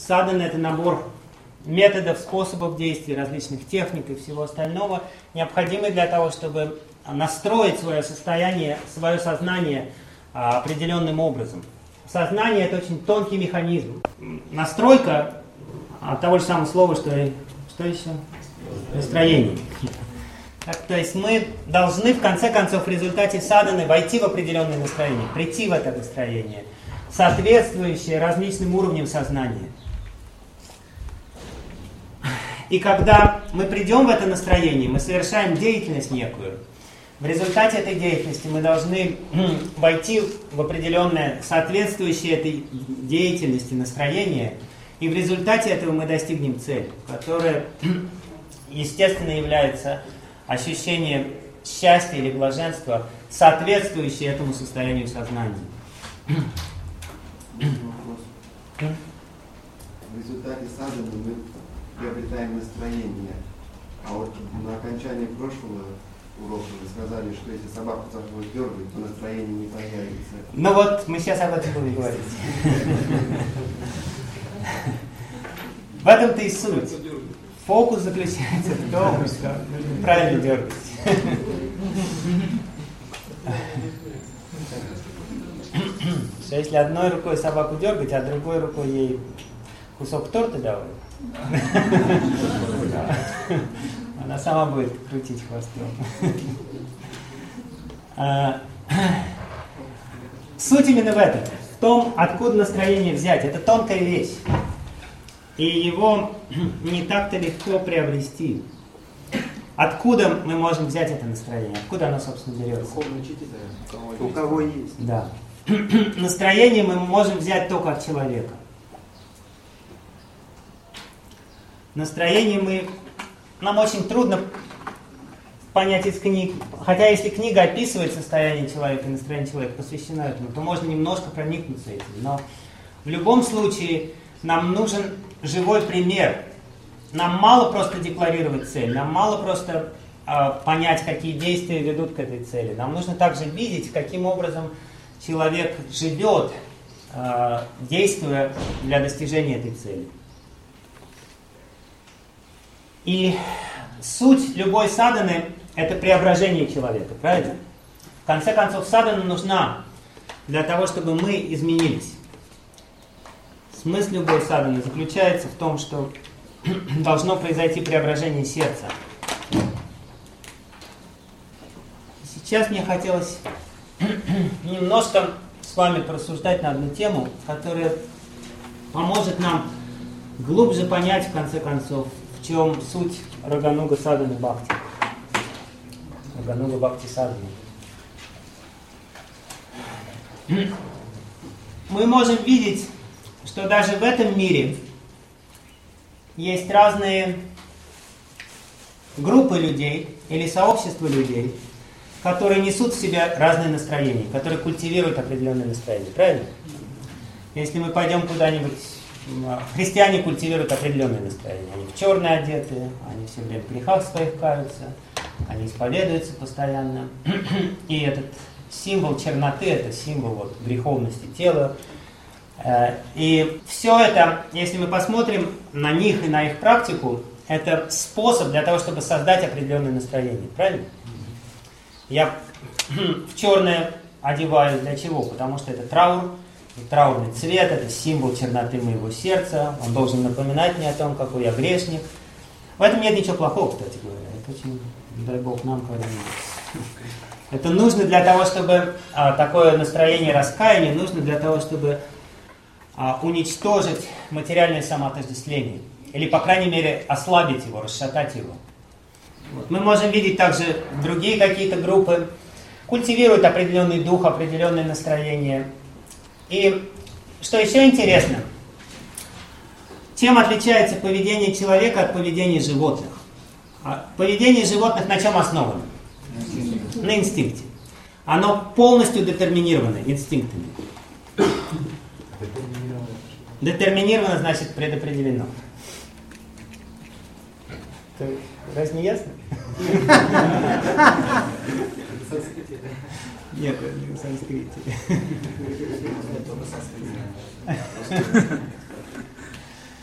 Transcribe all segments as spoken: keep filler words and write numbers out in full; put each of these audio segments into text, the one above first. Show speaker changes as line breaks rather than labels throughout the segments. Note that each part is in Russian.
садхана — это набор методов, способов действий, различных техник и всего остального, необходимый для того, чтобы настроить свое состояние, свое сознание а, определенным образом. Сознание — это очень тонкий механизм. Настройка от того же самого слова, что, и, что еще? Настроение. Так, то есть мы должны в конце концов в результате садханы войти в определенное настроение, прийти в это настроение, соответствующее различным уровням сознания. И когда мы придем в это настроение, мы совершаем деятельность некую. В результате этой деятельности мы должны войти в определенное соответствующее этой деятельности настроение, и в результате этого мы достигнем цели, которая, естественно, является ощущение счастья или блаженства, соответствующее этому состоянию сознания.
В результате садханы мы приобретаем настроение. А вот на окончании прошлого урока вы сказали, что если собаку будет дергать, то настроение не появится.
Ну вот, мы сейчас об этом будем говорить. В этом-то и суть. Фокус заключается в том, что нужно правильно дергать. Что если одной рукой собаку дергать, а другой рукой ей кусок торта давать, она сама будет крутить хвостом. Суть именно в этом. В том, откуда настроение взять. Это тонкая вещь. И его не так-то легко приобрести. Откуда мы можем взять это настроение? Откуда оно, собственно, берется?
У кого есть.
Да. Настроение мы можем взять только от человека. Настроение мы... Нам очень трудно понять из книг. Хотя если книга описывает состояние человека, настроение человека, посвящена этому, то можно немножко проникнуться этим. Но в любом случае нам нужен живой пример. Нам мало просто декларировать цель, нам мало просто э, понять, какие действия ведут к этой цели. Нам нужно также видеть, каким образом человек живет, э, действуя для достижения этой цели. И суть любой садханы – это преображение человека, правильно? В конце концов, садхана нужна для того, чтобы мы изменились. Смысл любой садханы заключается в том, что должно произойти преображение сердца. Сейчас мне хотелось немножко с вами порассуждать на одну тему, которая поможет нам глубже понять, в конце концов, в чем суть Рагануга Садханы Бхакти. Рагануга Бхакти Садханы. Мы можем видеть, что даже в этом мире есть разные группы людей или сообщества людей, которые несут в себе разные настроения, которые культивируют определенные настроения. Правильно? Если мы пойдем куда-нибудь, христиане культивируют определенные настроения. Они в черное одеты, они все время в грехах своих каются, они исповедуются постоянно. И этот символ черноты, это символ вот, греховности тела. И все это, если мы посмотрим на них и на их практику, это способ для того, чтобы создать определенное настроение. Правильно? Я в черное одеваю для чего? Потому что это траур, траурный цвет, это символ черноты моего сердца. Он должен напоминать мне о том, какой я грешник. В этом нет ничего плохого, кстати говоря. Это очень, дай Бог, нам когда-нибудь. Это нужно для того, чтобы а, такое настроение раскаяния, нужно для того, чтобы а, уничтожить материальное самоотождествление. Или, по крайней мере, ослабить его, расшатать его. Вот. Мы можем видеть также другие какие-то группы, культивируют определенный дух, определенное настроение. И что еще интересно, чем отличается поведение человека от поведения животных? Поведение животных на чем основано? На инстинкте. Оно полностью детерминировано инстинктами. Детерминировано значит предопределено. Разве не ясно? Нет, не в санскрите.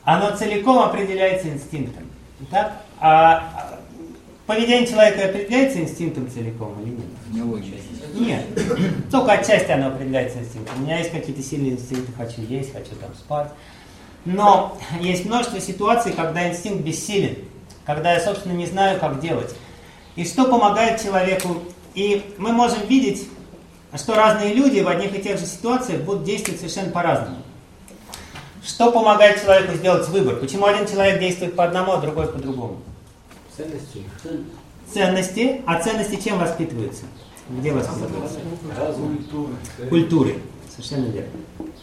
оно целиком определяется инстинктом. Так? А поведение человека определяется инстинктом целиком или нет?
Не очень.
Нет. Только отчасти оно определяется инстинктом. У меня есть какие-то сильные инстинкты, хочу есть, хочу там спать. Но есть множество ситуаций, когда инстинкт бессилен, когда я, собственно, не знаю, как делать. И что помогает человеку? И мы можем видеть, что разные люди в одних и тех же ситуациях будут действовать совершенно по-разному. Что помогает человеку сделать выбор? Почему один человек действует по одному, а другой по-другому?
Ценности.
Ценности. А ценности чем воспитываются? Где воспитываются?
Культуры.
Культуры. Совершенно верно.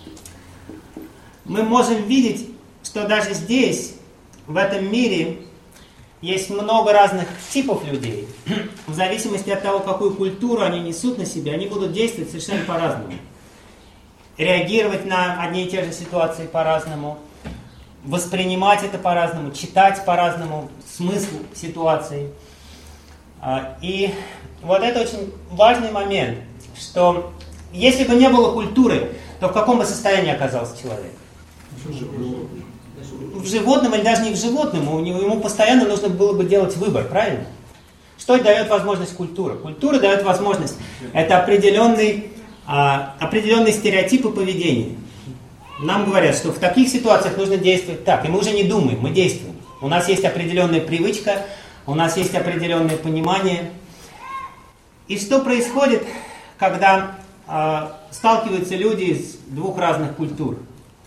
Мы можем видеть, что даже здесь, в этом мире, есть много разных типов людей. В зависимости от того, какую культуру они несут на себе, они будут действовать совершенно по-разному. Реагировать на одни и те же ситуации по-разному, воспринимать это по-разному, читать по-разному смысл ситуации. И вот это очень важный момент, что если бы не было культуры, то в каком бы состоянии оказался человек? В животном или даже не в животном, ему постоянно нужно было бы делать выбор, правильно? Что дает возможность культура? Культура дает возможность, это определенный, а, определенные стереотипы поведения. Нам говорят, что в таких ситуациях нужно действовать так, и мы уже не думаем, мы действуем. У нас есть определенная привычка, у нас есть определенное понимание. И что происходит, когда а, сталкиваются люди из двух разных культур?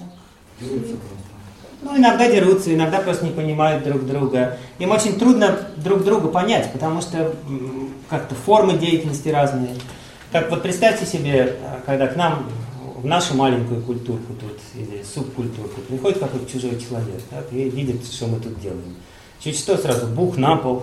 Ну, иногда дерутся, иногда просто не понимают друг друга. Им очень трудно друг друга понять, потому что как-то формы деятельности разные. Как вот представьте себе, когда к нам, в нашу маленькую культурку тут, или субкультурку, приходит какой-то чужой человек, так, и видит, что мы тут делаем. Чуть что, сразу бух на пол.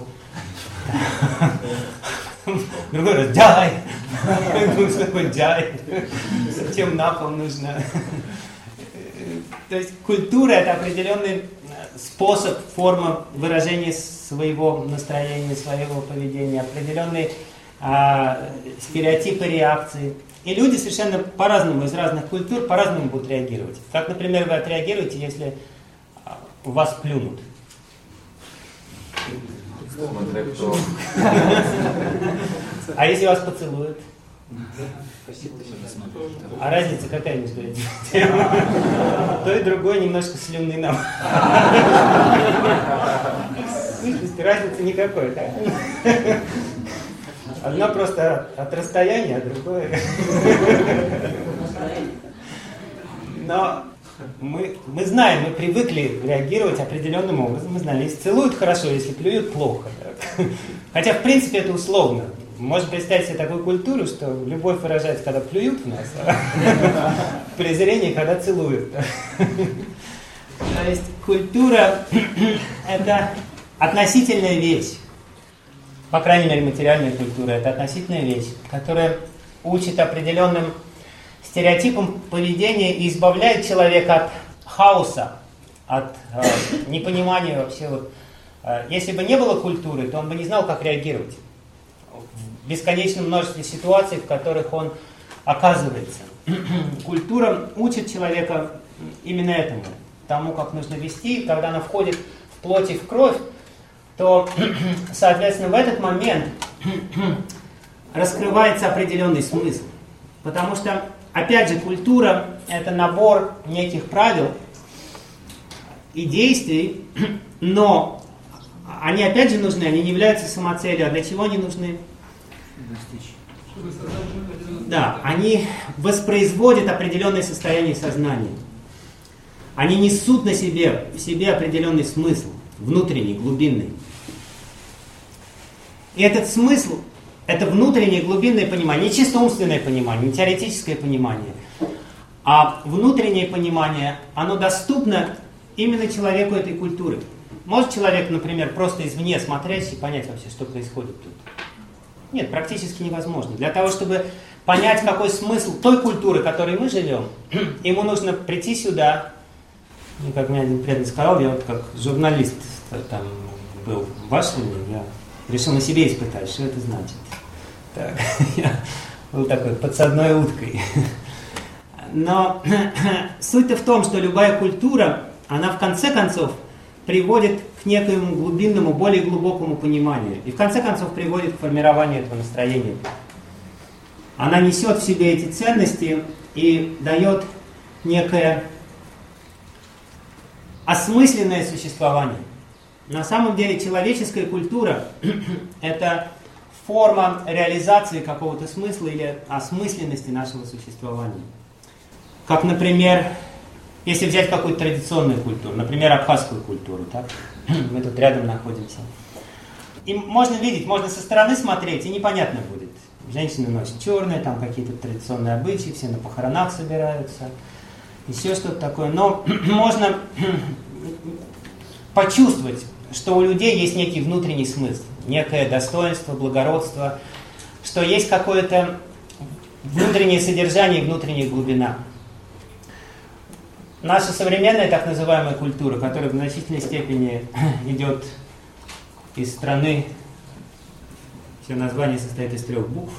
Другой раз, дяй! Что такое дяй? Зачем на пол нужно? То есть культура – это определенный способ, форма выражения своего настроения, своего поведения, определенные а, стереотипы реакции. И люди совершенно по-разному, из разных культур, по-разному будут реагировать. Как, например, вы отреагируете, если в вас плюнут?
Смотря кто.
А если вас поцелуют? А разница какая между этим? То и другое немножко слюнный нам. Разницы никакой, да? Одно просто от расстояния, а другое... Но мы, мы знаем, мы привыкли реагировать определенным образом. Мы знаем, если целуют хорошо, если плюют плохо. Да? Хотя, в принципе, это условно. Можно представить себе такую культуру, что любовь выражается, когда плюют в нас, а презрение, когда целуют. То есть культура – это относительная вещь. По крайней мере, материальная культура – это относительная вещь, которая учит определенным стереотипам поведения и избавляет человека от хаоса, от э, непонимания вообще. Вот. Если бы не было культуры, то он бы не знал, как реагировать в бесконечном множестве ситуаций, в которых он оказывается. Культура учит человека именно этому, тому, как нужно вести. Когда она входит в плоть и в кровь, то, соответственно, в этот момент раскрывается определенный смысл. Потому что, опять же, культура – это набор неких правил и действий, но они, опять же, нужны, они не являются самоцелью. А для чего они нужны? Да, они воспроизводят определенное состояние сознания. Они несут на себе, в себе определенный смысл, внутренний, глубинный. И этот смысл, это внутреннее глубинное понимание, не чисто умственное понимание, не теоретическое понимание, а внутреннее понимание, оно доступно именно человеку этой культуры. Может человек, например, просто извне смотреть и понять вообще, что происходит тут? Нет, практически невозможно. Для того, чтобы понять, какой смысл той культуры, в которой мы живем, ему нужно прийти сюда. И, как мне один преданный сказал, я вот как журналист там был в Вашингтоне, я решил на себе испытать, что это значит. Так, я был такой подсадной уткой. Но суть-то в том, что любая культура, она в конце концов приводит к некоему глубинному, более глубокому пониманию. И в конце концов приводит к формированию этого настроения. Она несет в себе эти ценности и дает некое осмысленное существование. На самом деле человеческая культура – это форма реализации какого-то смысла или осмысленности нашего существования. Как, например, если взять какую-то традиционную культуру, например, абхазскую культуру, так? Мы тут рядом находимся. И можно видеть, можно со стороны смотреть, и непонятно будет. Женщины носят черные, там какие-то традиционные обычаи, все на похоронах собираются, еще что-то такое. Но можно почувствовать, что у людей есть некий внутренний смысл, некое достоинство, благородство, что есть какое-то внутреннее содержание и внутренняя глубина. Наша современная так называемая культура, которая в значительной степени идет из страны, все название состоит из трех букв.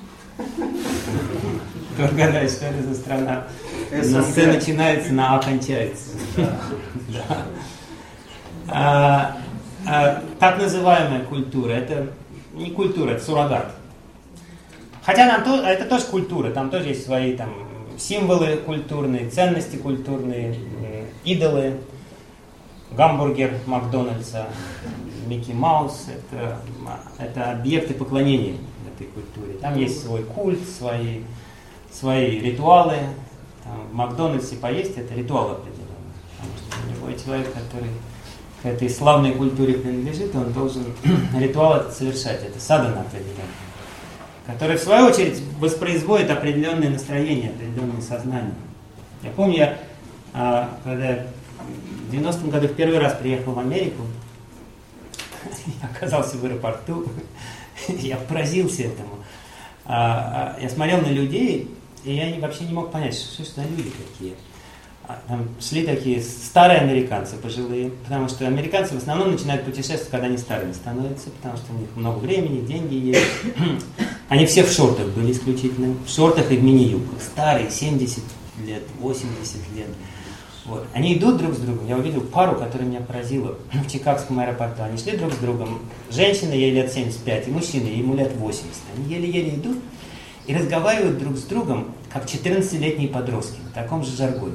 Кто гадает, что это за страна? На С начинается, на А кончается. Да. А, а, так называемая культура, это не культура, это суррогат. Хотя нам то, это тоже культура, там тоже есть свои там, символы культурные, ценности культурные, идолы, гамбургер Макдональдса, Микки Маус, это, это объекты поклонения этой культуре. Там есть свой культ, свои, свои ритуалы. Там, в Макдональдсе поесть это ритуал определенный. Потому что любой человек, который к этой славной культуре принадлежит, он должен ритуал этот совершать. Это садхана определенная, который в свою очередь воспроизводит определенное настроение, определенное сознание. Я помню, я, когда в девяностом году в первый раз приехал в Америку, я оказался в аэропорту, я поразился этому. Я смотрел на людей, и я вообще не мог понять, что это за люди такие. Там шли такие старые американцы, пожилые, потому что американцы в основном начинают путешествовать, когда они старыми становятся, потому что у них много времени, деньги есть. Они все в шортах были исключительно, в шортах и в мини-юбках. Старые, семьдесят лет, восемьдесят лет. Вот. Они идут друг с другом. Я увидел пару, которая меня поразила в Чикагском аэропорту. Они шли друг с другом. Женщина, ей лет семьдесят пять, и мужчина, ему лет восемьдесят. Они еле-еле идут и разговаривают друг с другом, как четырнадцатилетние подростки, в таком же жаргоне.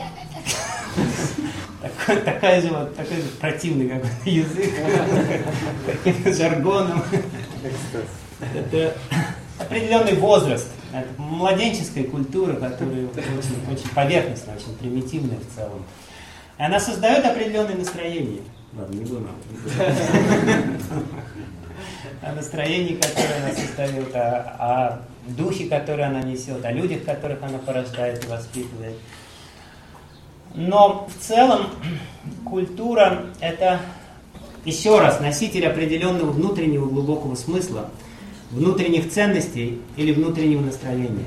Такой, такая же, вот, такой же противный какой-то язык, таким жаргоном. Это определенный возраст, это младенческая культура, которая очень, очень поверхностная, очень примитивная в целом. И она создает определенное настроение. Ладно, не буду. О настроении, которое она создает, о, о духе, который она несет, о людях, которых она порождает и воспитывает. Но в целом культура – это, еще раз, носитель определенного внутреннего глубокого смысла, внутренних ценностей или внутреннего настроения.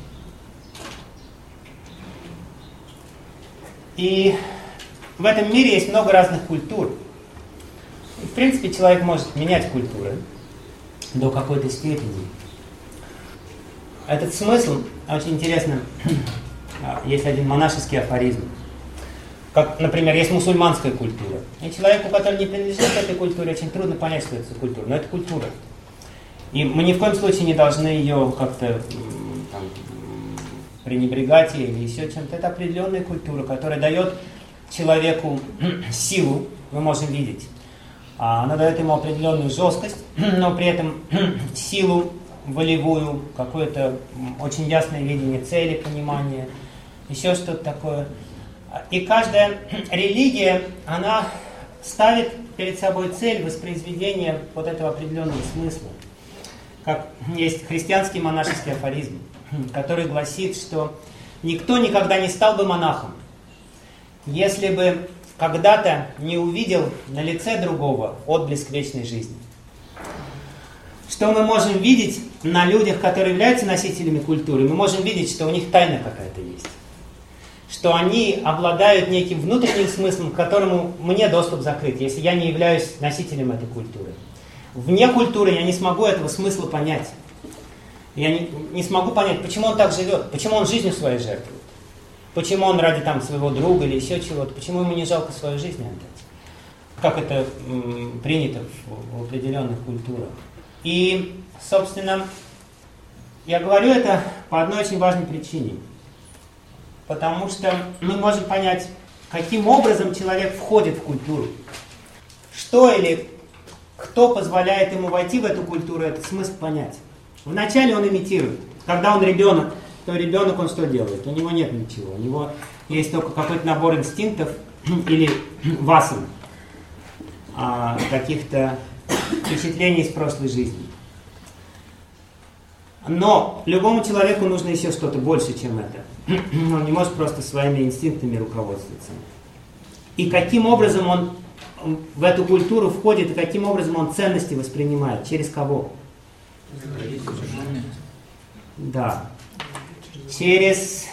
И в этом мире есть много разных культур. И, в принципе, человек может менять культуры до какой-то степени. Этот смысл, очень интересно, есть один монашеский афоризм. Как, например, есть мусульманская культура. И человеку, который не принадлежит к этой культуре, очень трудно понять, что это за культура. Но это культура. И мы ни в коем случае не должны ее как-то там, пренебрегать или еще чем-то. Это определенная культура, которая дает человеку силу, мы можем видеть. Она дает ему определенную жесткость, но при этом силу волевую, какое-то очень ясное видение цели, понимание, еще что-то такое. И каждая религия, она ставит перед собой цель воспроизведения вот этого определенного смысла. Как есть христианский монашеский афоризм, который гласит, что никто никогда не стал бы монахом, если бы когда-то не увидел на лице другого отблеск вечной жизни. Что мы можем видеть на людях, которые являются носителями культуры? Мы можем видеть, что у них тайна какая-то есть. Что они обладают неким внутренним смыслом, к которому мне доступ закрыт, если я не являюсь носителем этой культуры. Вне культуры я не смогу этого смысла понять. Я не, не смогу понять, почему он так живет, почему он жизнью своей жертвует. Почему он ради там своего друга или еще чего-то, почему ему не жалко свою жизнь отдать? Как это м, принято в, в определенных культурах. И, собственно, я говорю это по одной очень важной причине. Потому что мы можем понять, каким образом человек входит в культуру. Что или кто позволяет ему войти в эту культуру, это смысл понять. Вначале он имитирует. Когда он ребенок, то ребенок он что делает? У него нет ничего. У него есть только какой-то набор инстинктов или васан, каких-то впечатлений из прошлой жизни. Но любому человеку нужно еще что-то больше, чем это. Он не может просто своими инстинктами руководствоваться. И каким образом он в эту культуру входит, и каким образом он ценности воспринимает? Через кого? Да. Через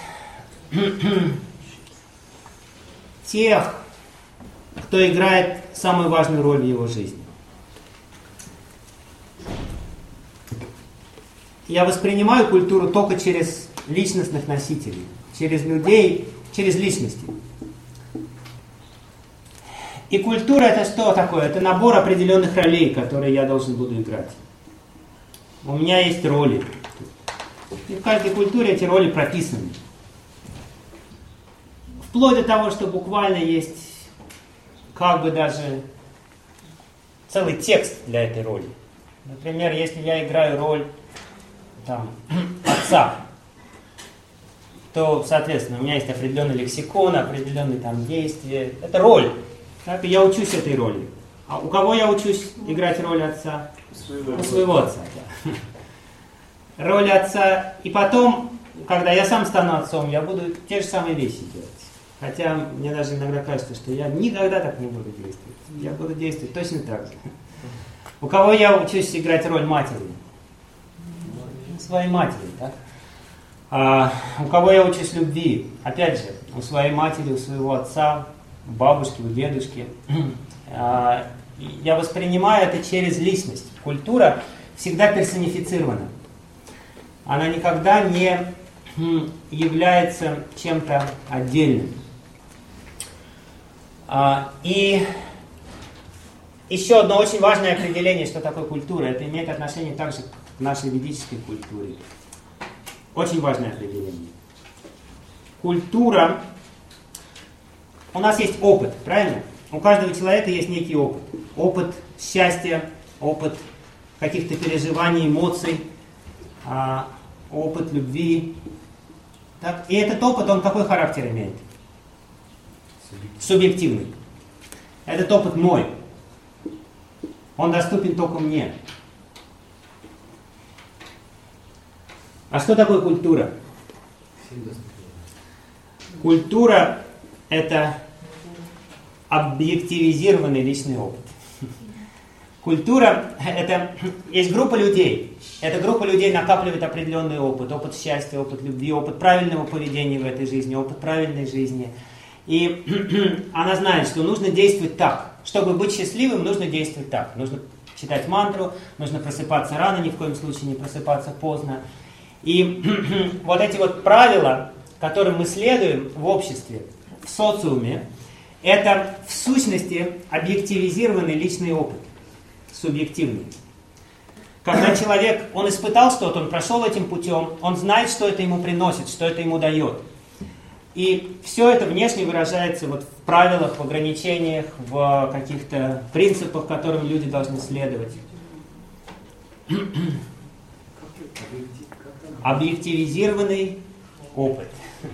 тех, кто играет самую важную роль в его жизни. Я воспринимаю культуру только через личностных носителей, через людей, через личности. И культура это что такое? Это набор определенных ролей, которые я должен буду играть. У меня есть роли. И в каждой культуре эти роли прописаны. Вплоть до того, что буквально есть как бы даже целый текст для этой роли. Например, если я играю роль там, отца, то, соответственно, у меня есть определенный лексикон, определенные там действия. Это роль. Так, и я учусь этой роли. А у кого я учусь играть роль отца?
Своего.
У своего отца, да. Роль отца. И потом, когда я сам стану отцом, я буду те же самые вещи делать. Хотя мне даже иногда кажется, что я никогда так не буду действовать. Я буду действовать точно так же. У кого я учусь играть роль матери? У своей матери, так? А у кого я учусь любви? Опять же, у своей матери, у своего отца, у бабушки, у дедушки. А, я воспринимаю это через личность. Культура всегда персонифицирована. Она никогда не является чем-то отдельным. А, и еще одно очень важное определение, что такое культура. Это имеет отношение также к нашей ведической культуре. Очень важное определение. Культура... У нас есть опыт, правильно? У каждого человека есть некий опыт. Опыт счастья, опыт каких-то переживаний, эмоций, а, опыт любви. Так? И этот опыт, он какой характер имеет? Субъективный. Этот опыт мой. Он доступен только мне. А что такое культура? Культура – это объективизированный личный опыт. Культура – это есть группа людей. Эта группа людей накапливает определенный опыт. Опыт счастья, опыт любви, опыт правильного поведения в этой жизни, опыт правильной жизни. И она знает, что нужно действовать так. Чтобы быть счастливым, нужно действовать так. Нужно читать мантру, нужно просыпаться рано, ни в коем случае не просыпаться поздно. И вот эти вот правила, которым мы следуем в обществе, в социуме, это в сущности объективизированный личный опыт, субъективный. Когда человек, он испытал что-то, он прошел этим путем, он знает, что это ему приносит, что это ему дает. И все это внешне выражается вот в правилах, в ограничениях, в каких-то принципах, которым люди должны следовать. Объективизированный опыт.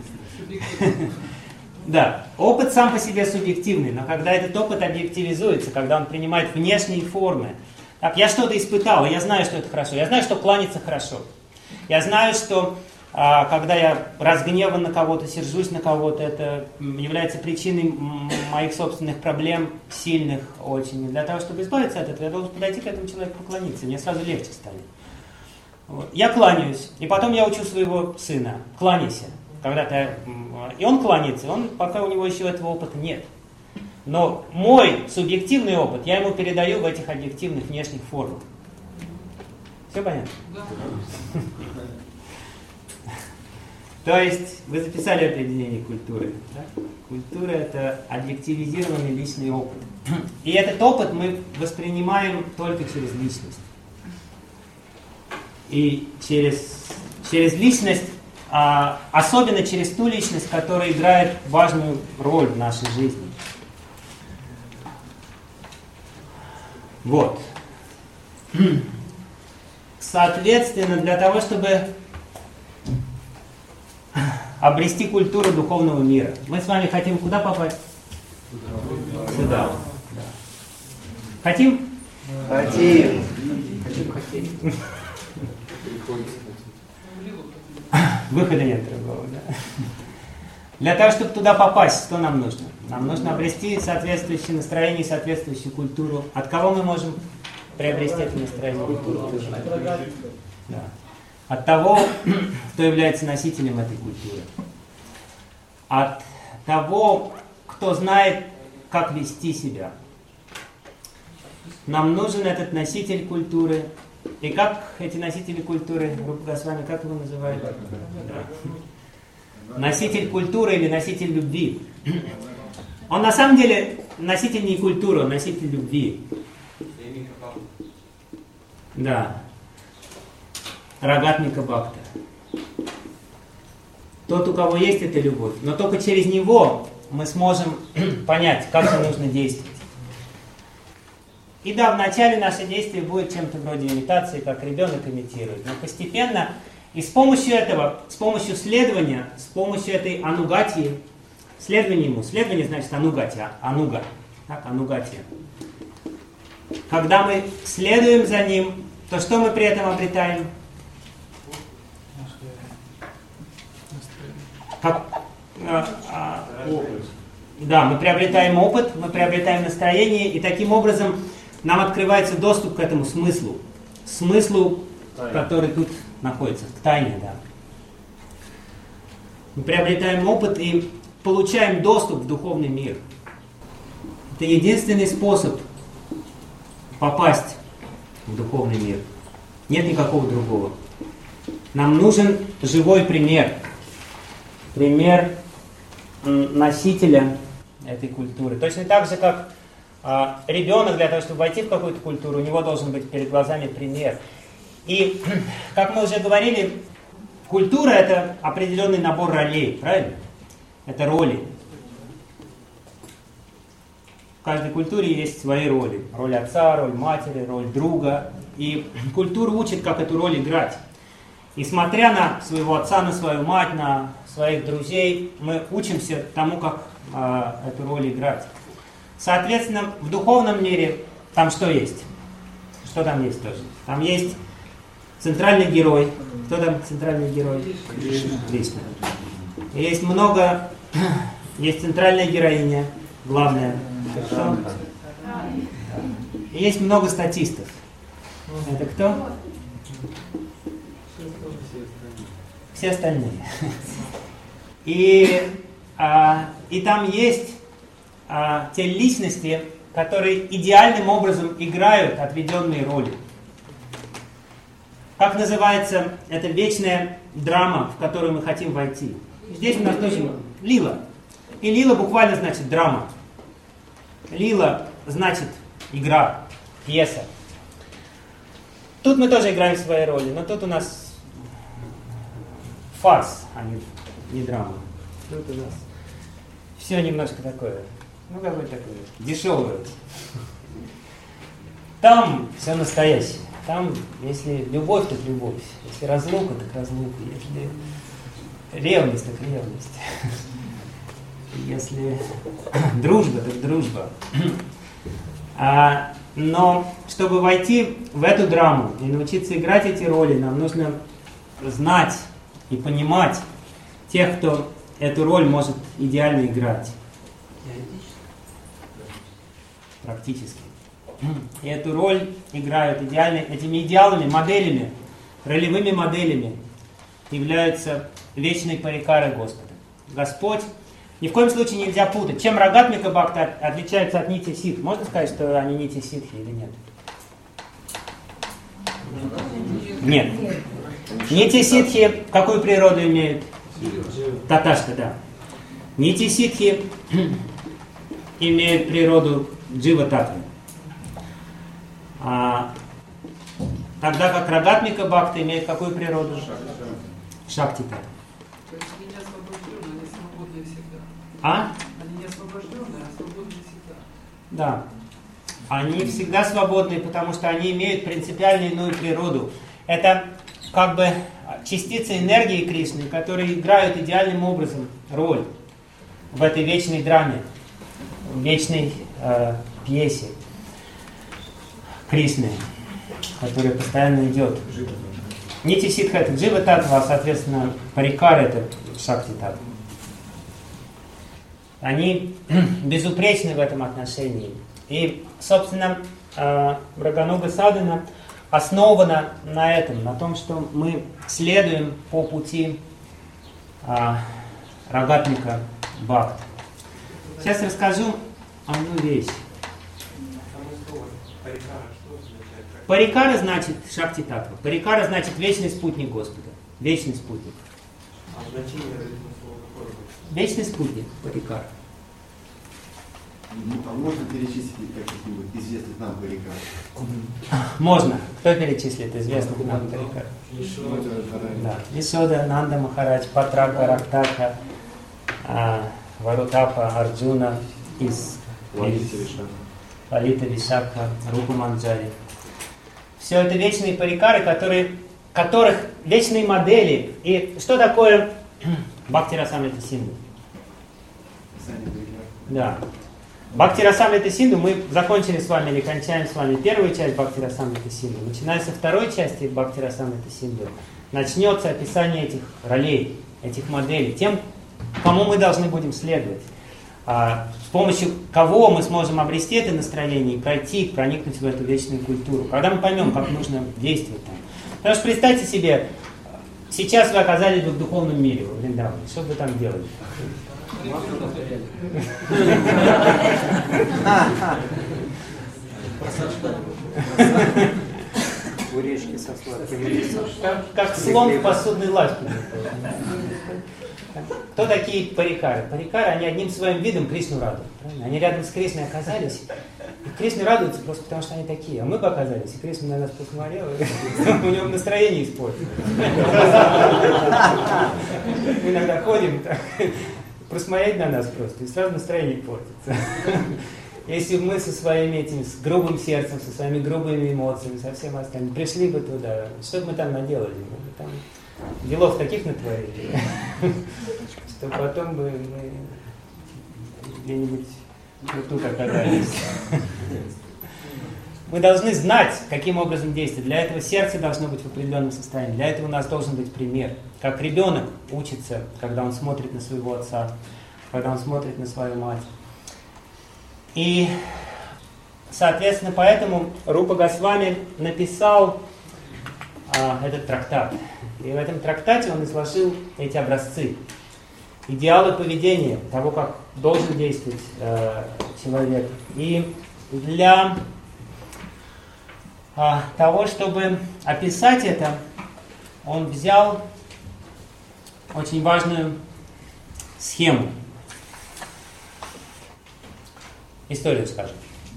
Да, опыт сам по себе субъективный, но когда этот опыт объективизуется, когда он принимает внешние формы. Так, я что-то испытал, и я знаю, что это хорошо. Я знаю, что кланяться хорошо. Я знаю, что а, когда я разгневан на кого-то, сержусь на кого-то, это является причиной моих собственных проблем, сильных очень. И для того, чтобы избавиться от этого, я должен подойти к этому человеку, поклониться. Мне сразу легче станет. Вот. Я кланяюсь, и потом я учу своего сына. Кланяйся. Когда-то, и он кланяется, он, пока у него еще этого опыта нет. Но мой субъективный опыт я ему передаю в этих объективных внешних формах. Все понятно? Да. То есть, вы записали определение культуры. Да? Культура – это объективизированный личный опыт. И этот опыт мы воспринимаем только через личность. И через, через личность, а, особенно через ту личность, которая играет важную роль в нашей жизни. Вот. Соответственно, для того, чтобы обрести культуру духовного мира, мы с вами хотим куда попасть? Сюда. Да. Хотим?
Хотим.
Хотим, хотим. Выхода нет другого, да? Для того, чтобы туда попасть, что нам нужно? Нам нужно обрести соответствующее настроение, соответствующую культуру. От кого мы можем приобрести это настроение? Да. От того, кто является носителем этой культуры. От того, кто знает, как вести себя. Нам нужен этот носитель культуры. И как эти носители культуры, Рупа Госвами, как его называют? Да. Носитель культуры или носитель любви. Он на самом деле носитель не культуры, он носитель любви. Да. Рагатмика Бхакта. Тот, у кого есть эта любовь. Но только через него мы сможем понять, как же нужно действовать. И да, вначале наше действие будет чем-то вроде имитации, как ребенок имитирует. Но постепенно, и с помощью этого, с помощью следования, с помощью этой анугатии, следование ему, следование значит анугатия, ануга, так, анугатия. Когда мы следуем за ним, то что мы при этом обретаем? Как, а, а, опыт. Да, мы приобретаем опыт, мы приобретаем настроение, и таким образом нам открывается доступ к этому смыслу. Смыслу, тайне, который тут находится, к тайне, да. Мы приобретаем опыт и получаем доступ в духовный мир. Это единственный способ попасть в духовный мир. Нет никакого другого. Нам нужен живой пример. Пример носителя этой культуры. Точно так же, как а, ребенок для того, чтобы войти в какую-то культуру, у него должен быть перед глазами пример. И, как мы уже говорили, культура – это определенный набор ролей, правильно? Это роли. В каждой культуре есть свои роли. Роль отца, роль матери, роль друга. И культура учит, как эту роль играть. И смотря на своего отца, на свою мать, на своих друзей, мы учимся тому, как э, эту роль играть. Соответственно, в духовном мире там что есть? Что там есть тоже? Там есть центральный герой. Кто там центральный герой? Кришна. И есть много, есть центральная героиня, главная. Кто? И есть много статистов. Это кто? Все остальные. И, а, и там есть а, те личности, которые идеальным образом играют отведенные роли. Как называется эта вечная драма, в которую мы хотим войти? Здесь у нас тоже лила. И лила буквально значит драма. Лила значит игра, пьеса. Тут мы тоже играем свои роли, но тут у нас фарс, а не, не драма. Тут у нас все немножко такое, ну какое такое, дешевое. Там все настоящее. Там, если любовь, так любовь. Если разлука, так разлука. Если ревность, так ревность. Если дружба, так дружба. А, но чтобы войти в эту драму и научиться играть эти роли, нам нужно знать и понимать тех, кто эту роль может идеально играть. Практически. И эту роль играют идеально, этими идеалами, моделями, ролевыми моделями являются вечные парикары Господа. Господь, ни в коем случае нельзя путать. Чем Рагатмика Бхакта отличается от Нитья Ситхи? Можно сказать, что они Нитья Ситхи или нет? Нет. Нитья Ситхи какую природу имеют? Таташка, да. Нити ситхи имеют природу джива татвы. А, тогда как рагатмика бхакти имеет какую природу? Шакти татвы.
То есть они не освобожденные, они свободные всегда.
А?
Они не освобожденные, а свободные всегда.
Да. Они всегда свободны, потому что они имеют принципиально иную природу. Это как бы частицы энергии Кришны, которые играют идеальным образом роль в этой вечной драме, в вечной э, пьесе Кришны, которая постоянно идет. Нити ситха это джива татва, а соответственно парикар это шакти татва. Они безупречны в этом отношении. И, собственно, э, Рагануга Садхана основана на этом, на том, что мы следуем по пути э, рагатмика бхакти. Сейчас расскажу одну вещь. Парикара значит шакти татва. Парикара значит вечный спутник Господа. Вечный спутник.
А значение этого слова какое?
Вечный спутник парикара.
А можно перечислить каких-нибудь известных нам парикаров?
Можно. Кто перечислит известных нам парикаров? Да. Ишода, Нанда Махарадж, Патрака, Рактака, Варутапа, Арджуна, из Лалита Вишакха, Рупа Манджари. Все это вечные парикары, которые, которых вечные модели. И что такое Бхакти Расамрита Синду? Да. Бхакти Расамрита Синду мы закончили с вами или кончаем с вами первую часть Бхакти Расамрита Синду. Начиная со второй части Бхакти Расамрита Синду начнется описание этих ролей, этих моделей, тем, кому мы должны будем следовать. А, с помощью кого мы сможем обрести это настроение и пройти, проникнуть в эту вечную культуру. Когда мы поймем, как нужно действовать там. Потому что представьте себе, сейчас вы оказались бы в духовном мире, в Вриндаване. Что бы вы там делали?
У речки со сладкими.
Как слон в посудной лавке. Кто такие парикары? Парикары, они одним своим видом Кришну радуют. Правильно? Они рядом с Кришной оказались. И Кришна радуется просто потому, что они такие. А мы бы оказались, и Кришна на нас посмотрел, и у него настроение испортилось. Мы иногда ходим, просмотреть на нас просто, и сразу настроение портится. Если бы мы со своими этим, с грубым сердцем, со своими грубыми эмоциями, со всем остальным, пришли бы туда, что бы мы там наделали? Мы бы там делов таких натворили, что потом бы мы где-нибудь вот тут оказались. Мы должны знать, каким образом действовать. Для этого сердце должно быть в определенном состоянии. Для этого у нас должен быть пример. Как ребенок учится, когда он смотрит на своего отца, когда он смотрит на свою мать. И, соответственно, поэтому Рупа Госвами написал а, этот трактат. И в этом трактате он изложил эти образцы. Идеалы поведения, того, как должен действовать э, человек. И для э, того, чтобы описать это, он взял очень важную схему. Историю скажем.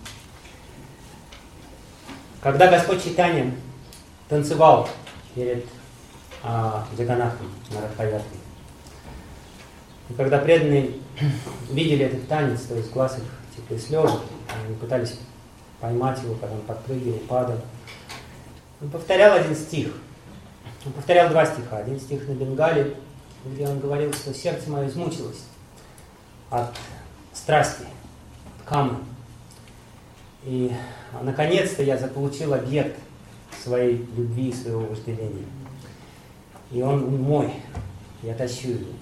Когда Господь Чайтанья танцевал перед э, Джаганнатхом на Радхаятрой, и когда преданные видели этот танец, то есть глаз их текли слезы, они пытались поймать его, когда он подпрыгивал, падал. Он повторял один стих. Он повторял два стиха. Один стих на бенгале, где он говорил, что сердце мое измучилось от страсти, от камы. И наконец-то я заполучил объект своей любви, своего вожделения. И он мой. Я тащу его.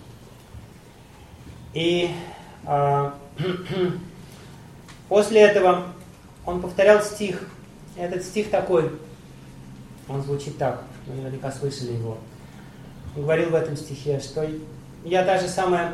И э, после этого он повторял стих. Этот стих такой, он звучит так, вы наверняка слышали его. Он говорил в этом стихе, что я та же самая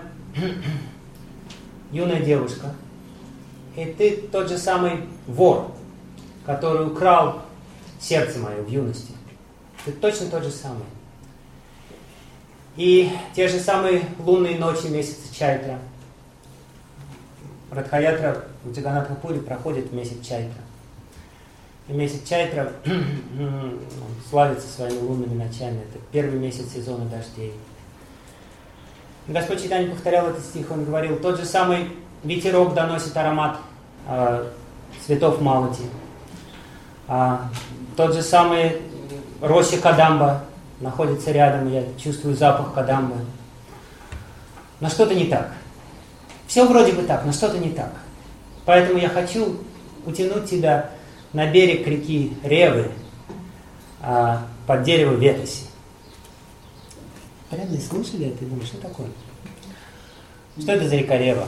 юная девушка, и ты тот же самый вор, который украл сердце мое в юности. Ты точно тот же самый. И те же самые лунные ночи месяца Чайтра. Радха-ятра в Джаганнатха-пури проходит в месяц Чайтра. И месяц Чайтра славится своими лунными ночами. Это первый месяц сезона дождей. Господь Чайтанья повторял этот стих, он говорил: тот же самый ветерок доносит аромат э, цветов Малати. А, тот же самый роща Кадамба находится рядом, я чувствую запах Кадамбы. Но что-то не так. Все вроде бы так, но что-то не так. Поэтому я хочу утянуть тебя на берег реки Ревы, а, под дерево Ветаси. Реально слушали это и думали, что такое? Что это за река Рева?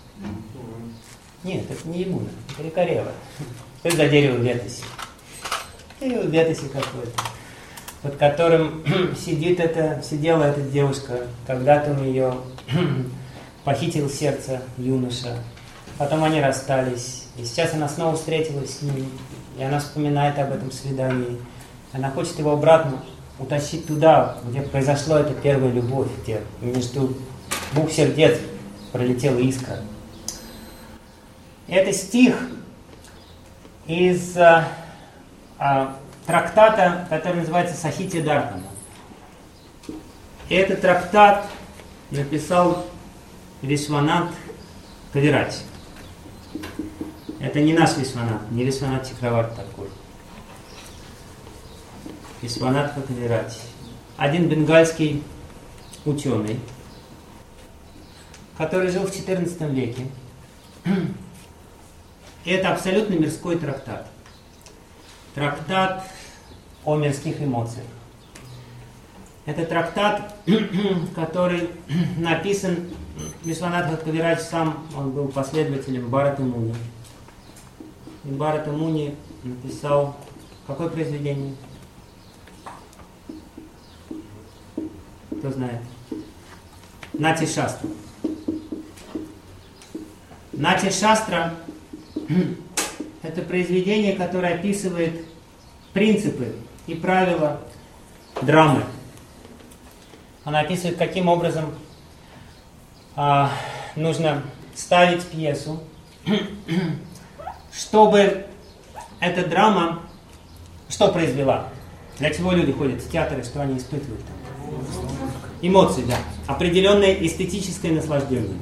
Нет, это не Ямуна, это река Рева. Что это за дерево Ветаси? Дерево Ветаси какое-то, под которым сидит эта, сидела эта девушка. Когда-то он ее похитил сердце юноша. Потом они расстались. И сейчас она снова встретилась с ним. И она вспоминает об этом свидании. Она хочет его обратно утащить туда, где произошла эта первая любовь, где между двух сердец пролетела искра. Это стих из а, а, трактата, который называется Сахитья Дартана. И этот трактат написал Вишванат Кавирати. Это не наш Вишванат, не Вишванат Чакраварти Такур. Вишванат Кавирати. Один бенгальский ученый, который жил в четырнадцатом веке. И это абсолютно мирской трактат. Трактат о мирских эмоциях. Это трактат, который написан, Вишванат Кавирати сам, он был последователем Бхарата Муни. И Бхарата Муни написал какое произведение? Кто знает? Нати Шастра. Нати Шастра – это произведение, которое описывает принципы и правила драмы. Она описывает, каким образом а, нужно ставить пьесу, чтобы эта драма что произвела? Для чего люди ходят в театры, что они испытывают там? Эмоции, да. Определенное эстетическое наслаждение.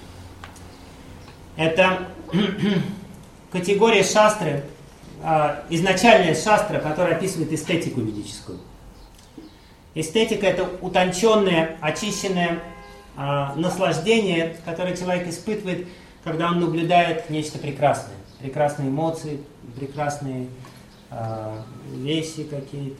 Это категория шастры, изначальная шастра, которая описывает эстетику ведическую. Эстетика – это утонченное, очищенное наслаждение, которое человек испытывает, когда он наблюдает нечто прекрасное. Прекрасные эмоции, прекрасные вещи какие-то.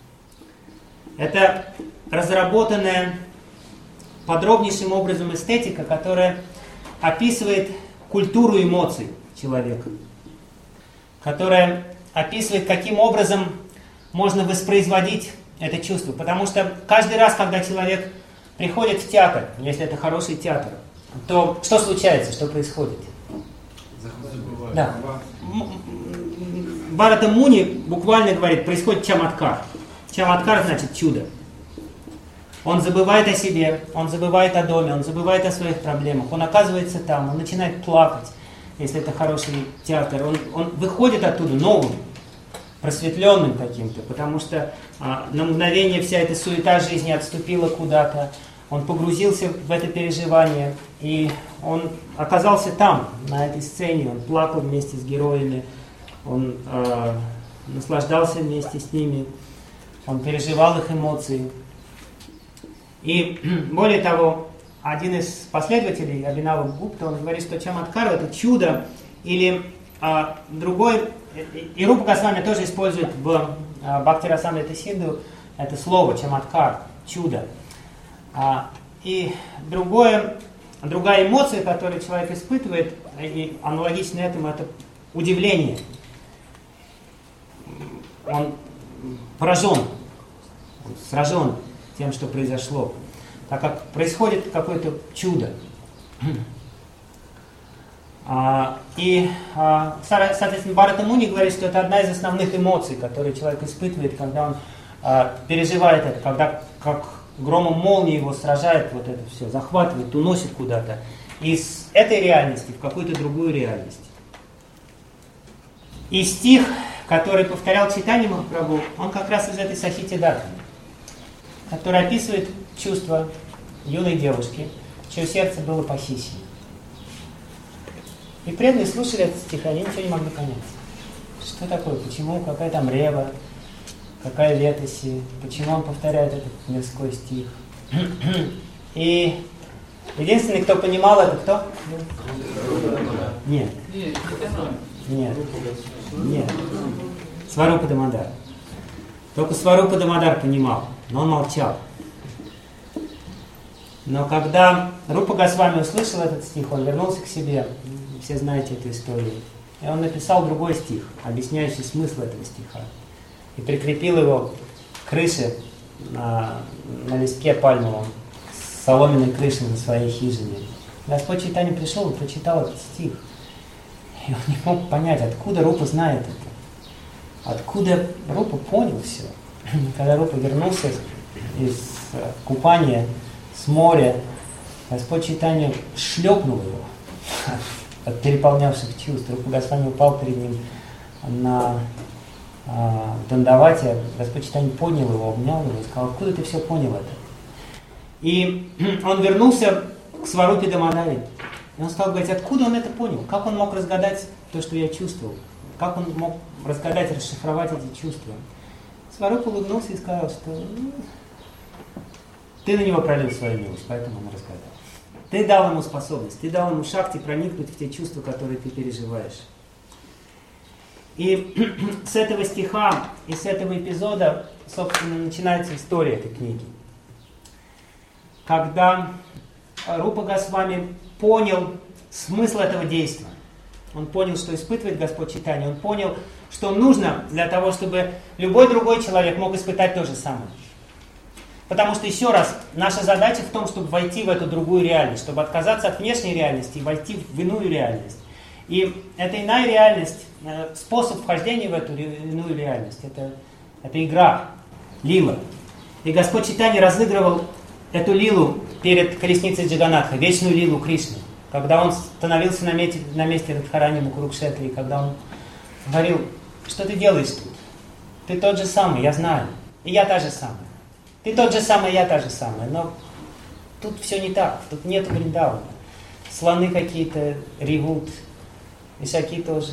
Это разработанная подробнейшим образом эстетика, которая описывает культуру эмоций человека, которая описывает, каким образом можно воспроизводить это чувство. Потому что каждый раз, когда человек приходит в театр, если это хороший театр, то что случается, что происходит? Да. Бхарата Муни буквально говорит, происходит чаматкар. Чаматкар значит чудо. Он забывает о себе, он забывает о доме, он забывает о своих проблемах, он оказывается там, он начинает плакать, если это хороший театр. Он, он выходит оттуда новым, просветленным каким-то, потому что а, на мгновение вся эта суета жизни отступила куда-то, он погрузился в это переживание, и он оказался там, на этой сцене, он плакал вместе с героями, он а, наслаждался вместе с ними, он переживал их эмоции. И более того, один из последователей Абхинава Гупта, он говорит, что чаматкар – это чудо, или а, другой, и Рупа Госвами тоже использует в а, Бхакти Расамрita Синдху это слово чаматкар, чудо. А, и другое, другая эмоция, которую человек испытывает, и аналогично этому, это удивление. Он поражен, он сражен тем, что произошло, так как происходит какое-то чудо. А, и, а, соответственно, Бхарата Муни говорит, что это одна из основных эмоций, которые человек испытывает, когда он а, переживает это, когда как громом молнии его сражает вот это все, захватывает, уносит куда-то из этой реальности в какую-то другую реальность. И стих, который повторял Чайтанья Махапрабху, он как раз из этой Сахити Дарпаны, который описывает чувство юной девушки, чье сердце было похищено. И преданные слушали этот стих, они ничего не могли понять. Что такое, почему, какая там рева, какая летоси, почему он повторяет этот мирской стих. И единственный, кто понимал это, кто? Нет. Нет. Нет. Сварупа Дамодар. Только Сварупа Дамодар понимал, но он молчал. Но когда Рупа Госвами услышал этот стих, он вернулся к себе, все знаете эту историю, и он написал другой стих, объясняющий смысл этого стиха, и прикрепил его к крыше на, на листке пальмовом, с соломенной крышей на своей хижине. Господь Чайтанья пришел и прочитал этот стих, и он не мог понять, откуда Рупа знает это, откуда Рупа понял все. Когда Рупа вернулся из купания с моря, Господь Чайтанья шлепнул его от переполнявших чувств. Рупа Госвами упал перед ним на а, Дандавате. Господь Чайтанья поднял его, обнял его и сказал: откуда ты все понял это? И он вернулся к Сварупе Дамодаре. И он стал говорить, откуда он это понял, как он мог разгадать то, что я чувствовал, как он мог разгадать, расшифровать эти чувства. Сварупа улыбнулся и сказал, что ну, ты на него пролил свою милость, поэтому он разгадал. Ты дал ему способность, ты дал ему шакти проникнуть в те чувства, которые ты переживаешь. И с этого стиха и с этого эпизода, собственно, начинается история этой книги. Когда Рупа Госвами понял смысл этого действия, он понял, что испытывает Господь Чайтанья, он понял, что нужно для того, чтобы любой другой человек мог испытать то же самое. Потому что, еще раз, наша задача в том, чтобы войти в эту другую реальность, чтобы отказаться от внешней реальности и войти в иную реальность. И эта иная реальность, способ вхождения в эту иную реальность, это, это игра, лила. И Господь Чайтанья разыгрывал эту лилу перед колесницей Джаганатха, вечную лилу Кришны. Когда он становился на месте, на месте Радхарани Мукурукшетры, когда он говорил, что ты делаешь тут? Ты тот же самый, я знаю, и я та же самая. Ты тот же самый, я та же самая, но тут все не так, тут нет Вриндавана. Слоны какие-то ревут, ишаки тоже,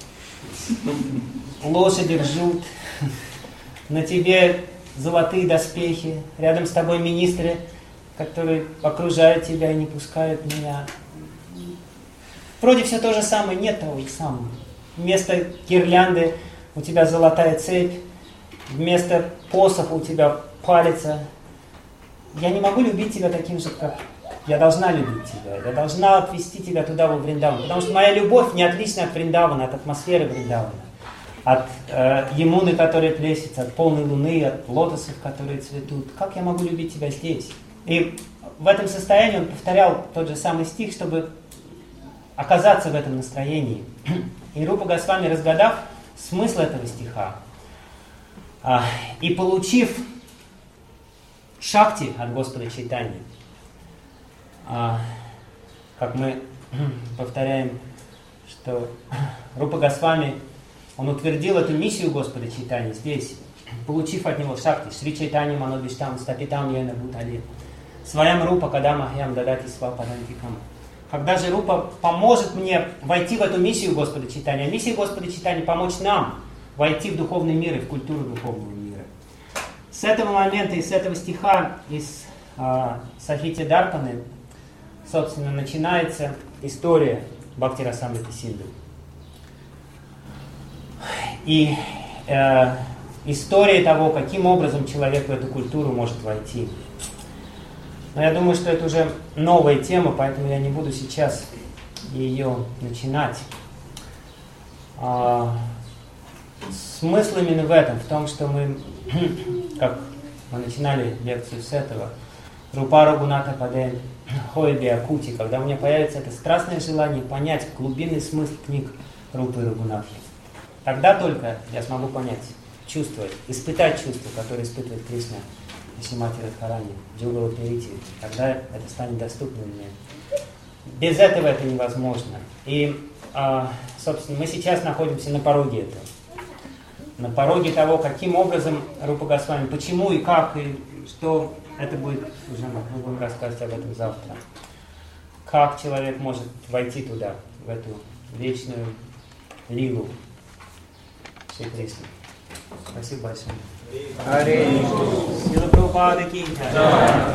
лошади ржут, на тебе золотые доспехи, рядом с тобой министры, которые окружают тебя и не пускают меня. Вроде все то же самое, нет того же самого. Вместо гирлянды у тебя золотая цепь, вместо посоха у тебя палица. Я не могу любить тебя таким же, как я должна любить тебя. Я должна отвести тебя туда, во Вриндаван. Потому что моя любовь не отлична от Вриндавана, от атмосферы Вриндавана. От э, Ямуны, которая плещется, от полной луны, от лотосов, которые цветут. Как я могу любить тебя здесь? И в этом состоянии он повторял тот же самый стих, чтобы оказаться в этом настроении. И Рупа Госвами, разгадав смысл этого стиха, а, и получив шакти от Господа Чайтаньи, а, как мы повторяем, что Рупа Госвами, он утвердил эту миссию Господа Чайтаньи здесь, получив от него шакти, Шри Чайтанья Манобиштам, Стапитам Йена Бутали, Своям Рупа Кадамахьям Дадати Свападантикам. Когда же Рупа поможет мне войти в эту миссию Господа Чайтаньи, а миссия Господа Чайтаньи помочь нам войти в духовный мир и в культуру духовного мира. С этого момента и с этого стиха из э, Сахити Дарпаны, собственно, начинается история Бхакти Расамрита Синду. И э, история того, каким образом человек в эту культуру может войти. Но я думаю, что это уже новая тема, поэтому я не буду сейчас ее начинать. А, смысл именно в этом, в том, что мы, как мы начинали лекцию с этого, Рупа Рагуната Паден, Хойби Акути, когда у меня появится это страстное желание понять глубинный смысл книг Рупы Рагунатхи, тогда только я смогу понять, чувствовать, испытать чувства, которые испытывает Кришна Шримати Радхарани, Джугала Перити, тогда это станет доступным мне. Без этого это невозможно. И, а, собственно, мы сейчас находимся на пороге этого. На пороге того, каким образом Рупа Госвами, почему и как, и что, это будет, уже мы будем рассказывать об этом завтра. Как человек может войти туда, в эту вечную лилу Шри Кришны. Спасибо большое.
Харе
Сила Прабхупады ки джай.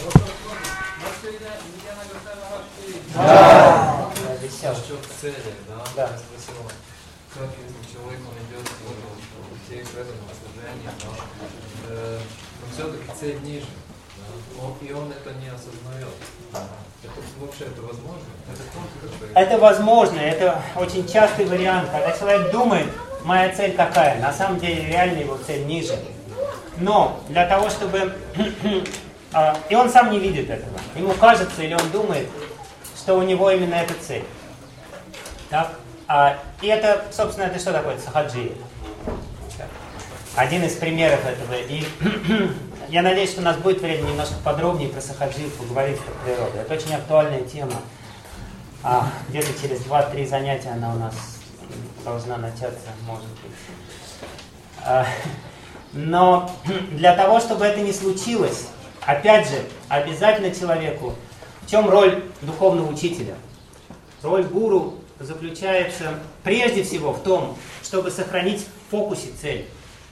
Да. Насчет цели, да?
Да.
Я спросил, как если человек он идет в пути к этому служению, но э, все-таки цель ниже, да? Он, и он это не осознает. Это вообще это возможно? Это только
Это возможно, это очень частый вариант, когда человек думает, моя цель такая, на самом деле реально его цель ниже. Но для того, чтобы... И он сам не видит этого. Ему кажется или он думает, что у него именно эта цель. Так? И это, собственно, это что такое? Сахаджия. Один из примеров этого. И я надеюсь, что у нас будет время немножко подробнее про сахаджию поговорить про природу. Это очень актуальная тема. А, где-то через два-три занятия она у нас должна начаться, может быть. А, но для того, чтобы это не случилось, опять же, обязательно человеку, в чем роль духовного учителя? Роль гуру заключается прежде всего в том, чтобы сохранить в фокусе цель.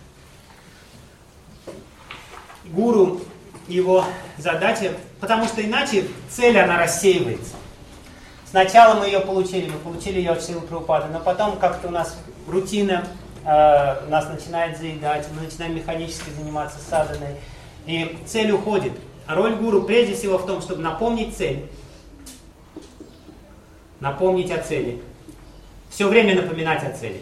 Гуру, его задача, потому что иначе цель, она рассеивается. Сначала мы ее получили, мы получили ее от Шрилы Прабхупады, но потом как-то у нас рутина э, нас начинает заедать, мы начинаем механически заниматься садханой, и цель уходит. Роль гуру прежде всего в том, чтобы напомнить цель, напомнить о цели, все время напоминать о цели.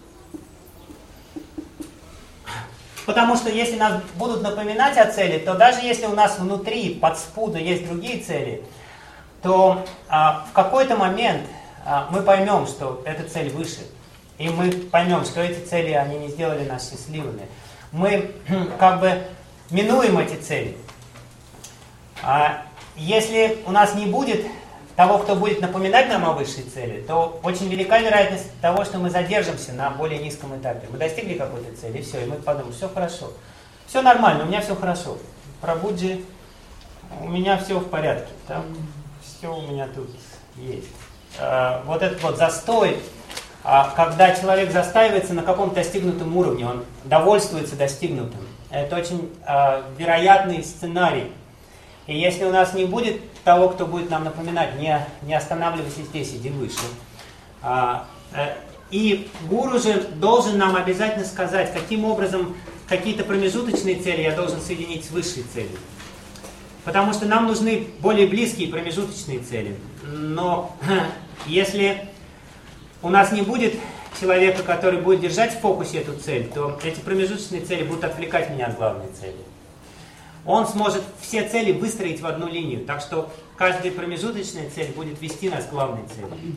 Потому что если нас будут напоминать о цели, то даже если у нас внутри подспудно есть другие цели, то а, в какой-то момент а, мы поймем, что эта цель выше. И мы поймем, что эти цели, они не сделали нас счастливыми. Мы как бы минуем эти цели. А если у нас не будет того, кто будет напоминать нам о высшей цели, то очень велика вероятность того, что мы задержимся на более низком этапе. Мы достигли какой-то цели, и все, и мы подумаем, все хорошо. Все нормально, у меня все хорошо. Про Буджи у меня все в порядке. Там все у меня тут есть. А, вот этот вот застой, а, когда человек застаивается на каком-то достигнутом уровне, он довольствуется достигнутым. Это очень а, вероятный сценарий. И если у нас не будет того, кто будет нам напоминать, не, не останавливайся здесь, иди выше. А, а, и гуру же должен нам обязательно сказать, каким образом какие-то промежуточные цели я должен соединить с высшей целью. Потому что нам нужны более близкие промежуточные цели. Но если у нас не будет человека, который будет держать в фокусе эту цель, то эти промежуточные цели будут отвлекать меня от главной цели. Он сможет все цели выстроить в одну линию, так что каждая промежуточная цель будет вести нас к главной цели.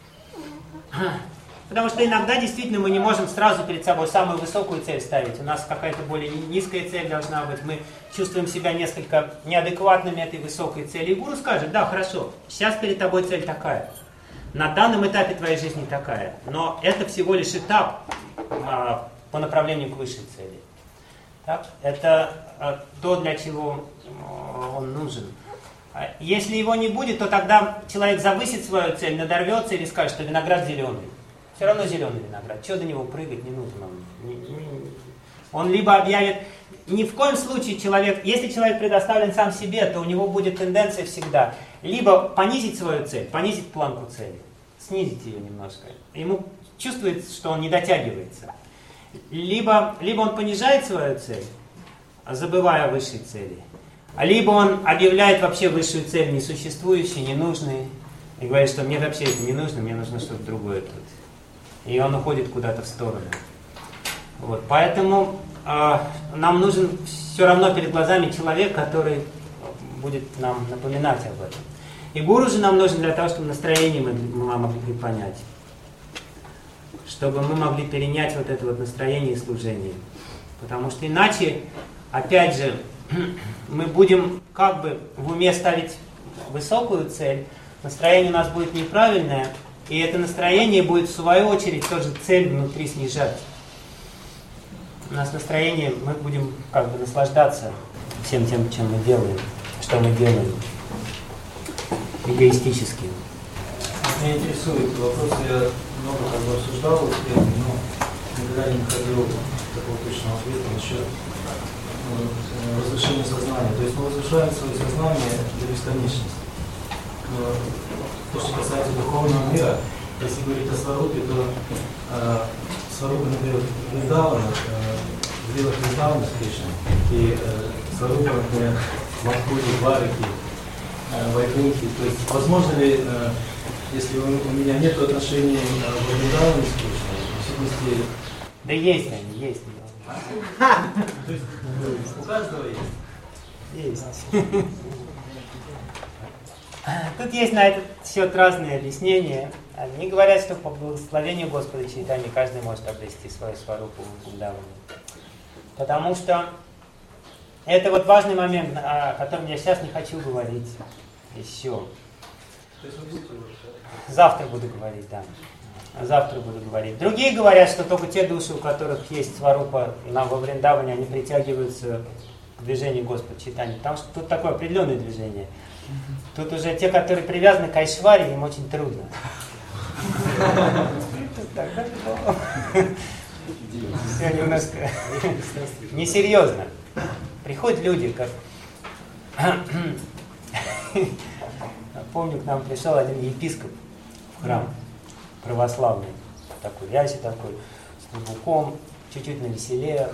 Потому что иногда действительно мы не можем сразу перед собой самую высокую цель ставить. У нас какая-то более низкая цель должна быть. Мы чувствуем себя несколько неадекватными этой высокой цели. И гуру скажет, да, хорошо, сейчас перед тобой цель такая. На данном этапе твоей жизни такая. Но это всего лишь этап а, по направлению к высшей цели. Так? Это а, то, для чего а, он нужен. А если его не будет, то тогда человек завысит свою цель, надорвется или скажет, что виноград зеленый. Все равно зеленый виноград. Чего до него прыгать не нужно. Он, он либо объявит... Ни в коем случае человек... Если человек предоставлен сам себе, то у него будет тенденция всегда либо понизить свою цель, понизить планку цели, снизить ее немножко. Ему чувствуется, что он не дотягивается. Либо, либо он понижает свою цель, забывая о высшей цели. Либо он объявляет вообще высшую цель несуществующей, ненужной, и говорит, что мне вообще это не нужно, мне нужно что-то другое тут. И он уходит куда-то в сторону. Вот. Поэтому э, нам нужен все равно перед глазами человек, который будет нам напоминать об этом. И гуру же нам нужен для того, чтобы настроение мы, мы могли понять. Чтобы мы могли перенять вот это вот настроение и служение. Потому что иначе, опять же, мы будем как бы в уме ставить высокую цель, настроение у нас будет неправильное, и это настроение будет в свою очередь тоже цель внутри снижать. У нас настроение, мы будем как бы наслаждаться всем тем, чем мы делаем, что мы делаем, эгоистически.
Меня интересует вопрос, я много как бы обсуждал, но никогда не находил такого точного ответа насчет возвышения сознания. То есть мы возвышаем свое сознание до бесконечности. Но то, что касается духовного мира, если говорить о Сварупе, то э, Сварупа, например, Вриндавана, э, Вила Вриндавана с Кришной, и э, Сварупа, например, Мадхури, Двараки, э, Вайкунхи. То есть возможно ли, э, если у, у меня нет отношений э, в Вриндаване с Кришной, в сущности...
Да есть они, есть.
То есть у каждого есть?
Есть. Тут есть на этот счет разные объяснения. Они говорят, что по благословению Господа Чайтаньи каждый может обрести свою сварупу в Вриндаване. Потому что это вот важный момент, о котором я сейчас не хочу говорить еще. Завтра буду говорить, да. Завтра буду говорить. Другие говорят, что только те души, у которых есть сварупа во Вриндаване, они притягиваются к движению Господа Чайтаньи. Потому что тут такое определенное движение. Тут уже те, которые привязаны к Айшваре, им очень трудно. Все немножко несерьезно. Приходят люди, как... Помню, к нам пришел один епископ в храм православный, такой вязий такой, с клубуком, чуть-чуть навеселее.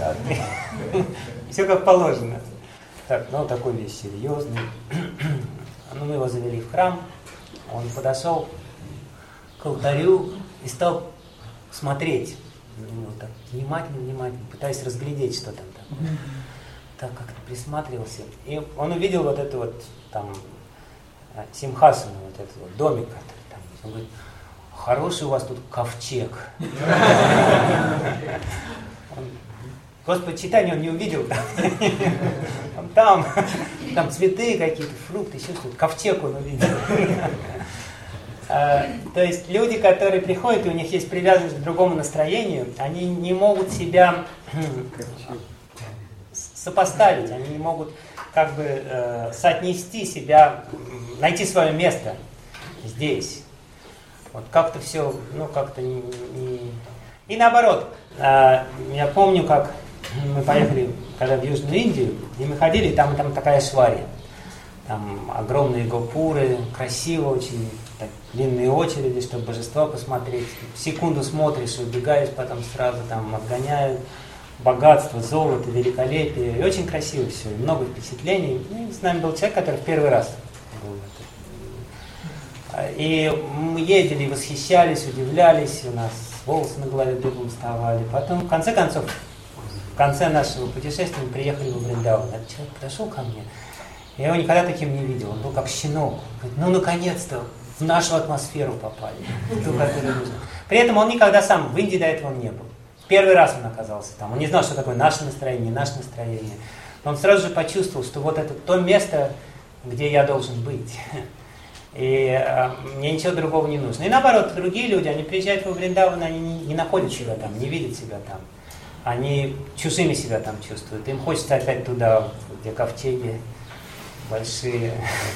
Все как положено. Так, ну такой весь серьезный. Ну, мы его завели в храм, он подошел к алтарю и стал смотреть на него так внимательно, внимательно, пытаясь разглядеть, что там там. Так как-то присматривался. И он увидел вот эту вот там симхасану, вот этот вот домик, который там. Он говорит: хороший у вас тут ковчег. Господь Чайтанья он не увидел. Там, там цветы какие-то, фрукты, еще что-то. Ковчег он увидел. То есть люди, которые приходят, и у них есть привязанность к другому настроению, они не могут себя сопоставить, они не могут как бы э, соотнести себя, найти свое место здесь. Вот как-то все, ну как-то не... не... И наоборот, э, я помню, как мы поехали когда в Южную Индию, и мы ходили, и там, там такая швария. Там огромные гопуры, красиво очень, так, длинные очереди, чтобы божество посмотреть. Секунду смотришь, убегаешь, потом сразу там отгоняют. Богатство, золото, великолепие. И очень красиво все, и много впечатлений. И с нами был человек, который в первый раз был. И мы ездили, восхищались, удивлялись, у нас волосы на голове дыбом вставали. Потом, в конце концов, в конце нашего путешествия мы приехали в Вриндаван. Этот человек подошел ко мне, я его никогда таким не видел, он был как щенок. Говорит: ну, наконец-то, в нашу атмосферу попали. Ту, которую нужно. При этом он никогда сам в Индии до этого не был. Первый раз он оказался там, он не знал, что такое наше настроение, наше настроение. Но он сразу же почувствовал, что вот это то место, где я должен быть. И э, мне ничего другого не нужно. И наоборот, другие люди, они приезжают во Вриндаван, они не, не находят себя там, не видят себя там. Они чужими себя там чувствуют. Им хочется опять туда, где ковчеги большие.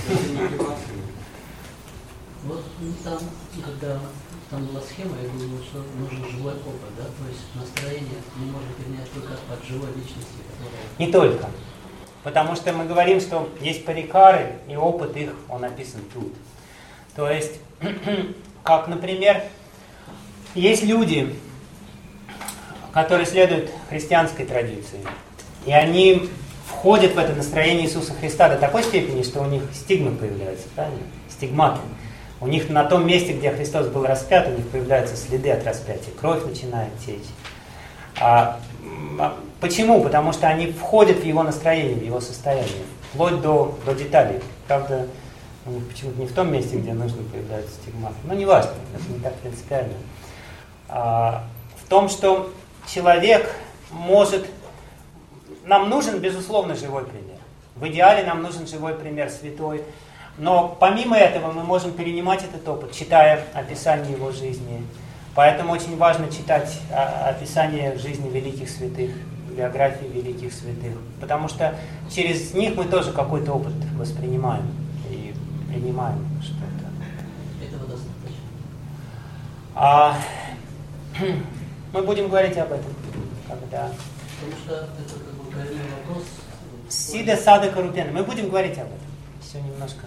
Вот там, когда там была схема, я думал, что нужен живой опыт, да? То есть настроение мы можем перенять только от живой личности, которая...
Не только. Потому что мы говорим, что есть парикары, и опыт их, он описан тут. То есть, как, например, есть люди, которые следуют христианской традиции, и они входят в это настроение Иисуса Христа до такой степени, что у них стигмы появляются, правильно? Стигматы. У них на том месте, где Христос был распят, у них появляются следы от распятия, кровь начинает течь. А, почему? Потому что они входят в его настроение, в его состояние, вплоть до, до деталей. Правда, у них почему-то не в том месте, где нужно появляются стигматы. Но не важно, это не так принципиально. А, в том, что человек может нам нужен, безусловно, живой пример. В идеале нам нужен живой пример святой. Но помимо этого мы можем перенимать этот опыт, читая описание его жизни. Поэтому очень важно читать описание жизни великих святых, биографии великих святых. Потому что через них мы тоже какой-то опыт воспринимаем и принимаем что-то.
Этого достаточно.
А, мы будем говорить об этом, когда...
Потому что это как бы правильный вопрос.
Сида Сада Карупена. Мы будем говорить об этом. Все немножко.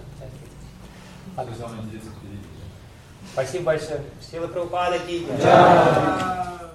Спасибо большое. Сила Прабхупада ки джай.